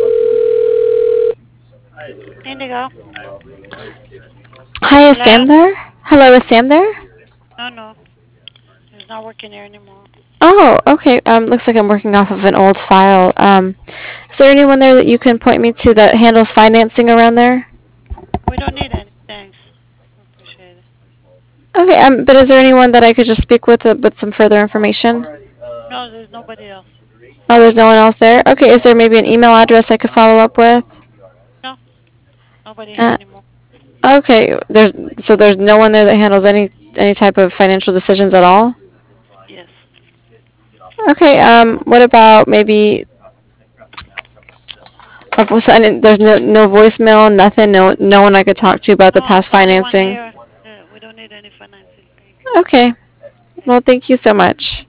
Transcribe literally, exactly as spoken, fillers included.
Indigo. Hi, is Hello? Sam there? Hello, is Sam there? No, no. He's not working here anymore. Oh, okay. Um, looks like I'm working off of an old file. Um, is there anyone there that you can point me to that handles financing around there? We don't need any. Thanks. Appreciate it. Okay, um, but is there anyone that I could just speak with uh, with some further information? No, there's nobody else. Oh, there's no one else there? Okay, is there maybe an email address I could follow up with? No, nobody here Uh, anymore. okay, there's so there's no one there that handles any any type of financial decisions at all? Yes. Okay, um, what about maybe uh, so- and there's no no voicemail, nothing, no no one I could talk to about the No, past no one financing. here. Uh, we don't need any financing. Thanks. Okay, well, Thanks. thank you so much.